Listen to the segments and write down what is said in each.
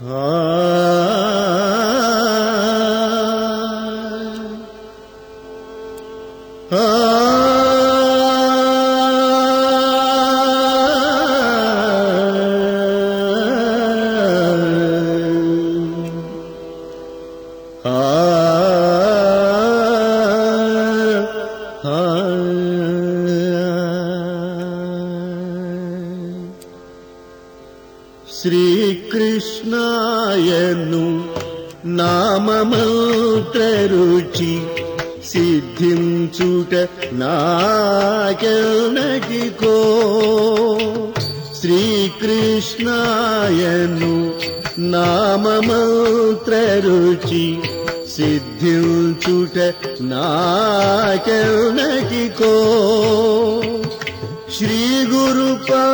శ్రీకృష్ణాయను నామమంత్ర రుచి సిద్ధించుట నాకెన్నటికో. శ్రీకృష్ణాయను నామమంత్ర రుచి సిద్ధించుట నాకెన్నటికో. శ్రీ గురు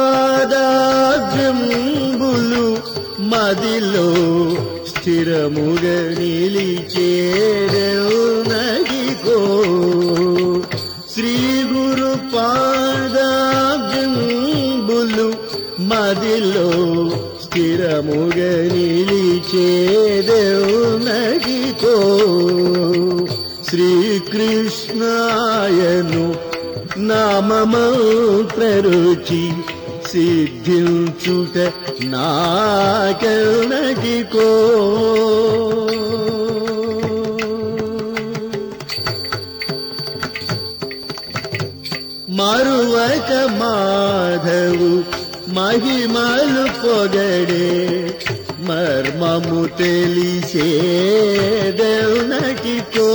పాదాబ్జంబులు మదిలో స్థిరముగా నిలిచేరనగికో. శ్రీ గురు పాదాబ్జంబులు మదిలో స్థిరముగా నిలిచేరనగికో. శ్రీకృష్ణాయను నామమంత్ర రుచి సిద్ధించుట నాకెన్నటికో. మరువక మాధవు మహిమలు పొగడే మర్మము తెలిసేదెన్నటికో.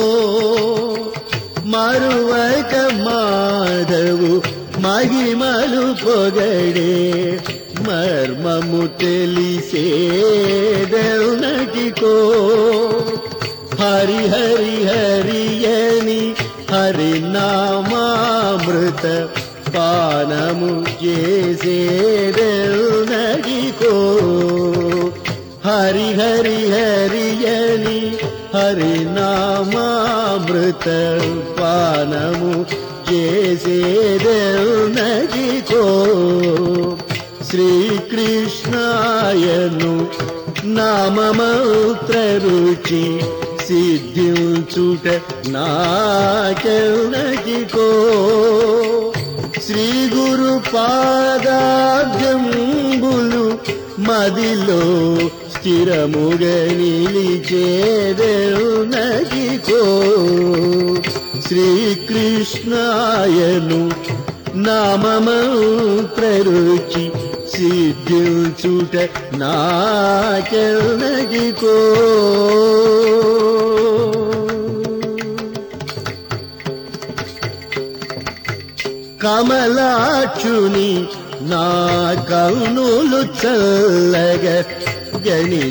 మరువక మాధవు మహిమలు పొగడే మర్మము తెలిసేదెన్నటికో. హరి హరి హరియని హరినామామృత పానము చేసేదెన్నటికో. హరి హరి హరియని హరినామామృత పానము చేసేదెన్నటికో. శ్రీకృష్ణాయను నామమంత్ర రుచి సిద్ధించుట నాకెన్నటికో. శ్రీ గురు పాదాబ్జంబులు మదిలో స్థిరముగా నిలిచేదెన్నటికో. శ్రీకృష్ణాయను నామమంత్ర రుచి సిద్ధించుట నాకెన్నటికో. కమలాక్షుని నా కన్నులు చల్లగా గని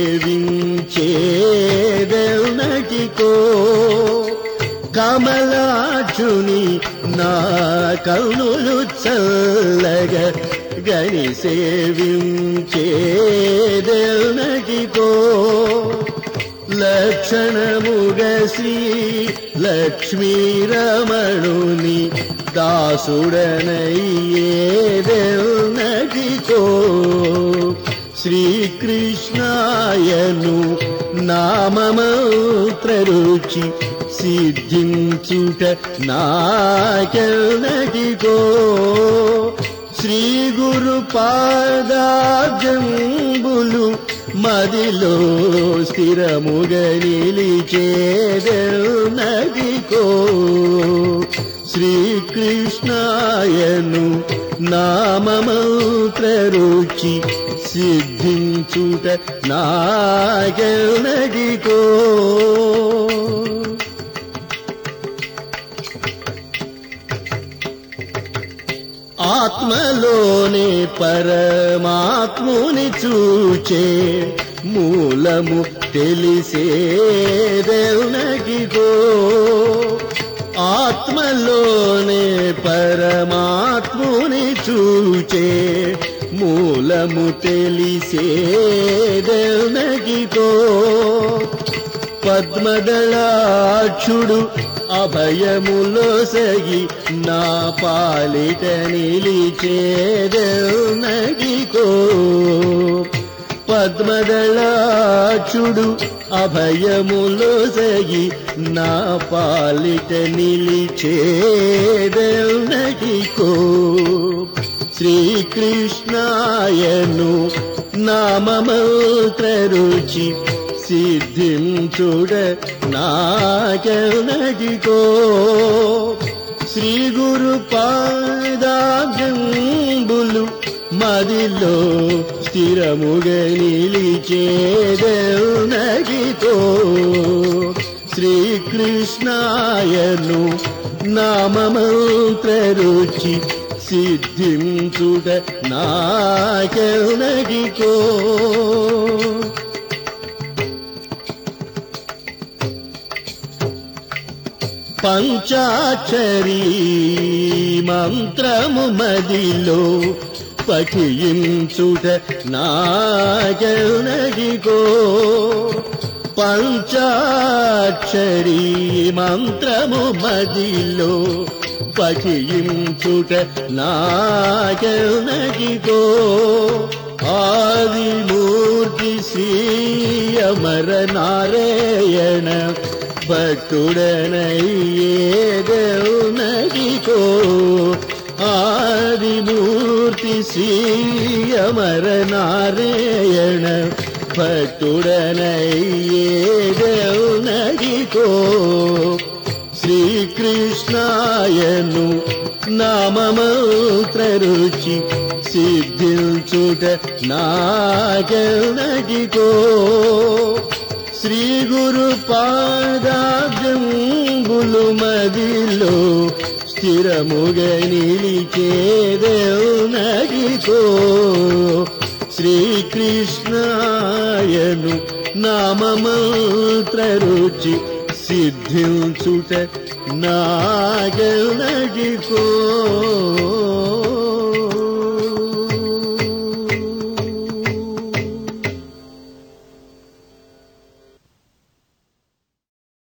సేవించేదెన్నటికో. కమలాక్షుని నా కన్నులు చల్లగా గని సేవించేదెన్నటికో. లక్షణముగ శ్రీ లక్ష్మీరమణుని దాసుడనయ్యేదెన్నటికో. శ్రీకృష్ణాయను నామమంత్ర రుచి సిద్ధించుట నాకెన్నటికో. శ్రీ గురు పాదాబ్జంబులు మదిలో స్థిరముగా నిలిచేదెన్నటికో. శ్రీకృష్ణాయను నామమంత్ర రుచి సిద్ధించుట నాకెన్నటికో. ఆత్మలోనే పరమాత్ముని చూచే మూలము తెలిసేదెన్నటికో. ఆత్మలోనే పరమాత్ముని చూచే మూలము తెలిసేదెన్నటికో. పద్మదళాక్షుడు అభయములొసగి నా పాలిట నిలిచేదెన్నటికో. పద్మదళాక్షుడు అభయములొసగి నా పాలిట నిలిచేదెన్నటికో శ్రీకృష్ణాయను నామమంత్ర రుచి సిద్ధించుడ నాకెన్నటికో శ్రీ గురు పాదాబ్జంబులు మదిలో స్థిరముగా నిలిచేదెన్నటికో శ్రీకృష్ణాయను నామమంత్ర రుచి సిద్ధించుట నాకెన్నటికో పంచాక్షరీ మంత్రము మదిలో పఠించుట నాకెన్నటికో పంచాక్షరీ మంత్రము మదిలో పఠించుట నాకెన్నటికో ఆదిమూర్తి శ్రీ అమర నారాయణ భక్తుడనయ్యేదెన్నటికో ఆదిమూర్తి శ్రీ అమర నారాయణ భక్తుడనయ్యేదెన్నటికో శ్రీకృష్ణాయను నామమంత్ర రుచి సిద్ధించుట నాకెన్నటికో శ్రీ గురు పాదాబ్జంబులు మదిలో స్థిరముగా నిలిచేదెన్నటికో శ్రీకృష్ణాయను నామమంత్ర రుచి సిద్ధించుట నాకెన్నటికో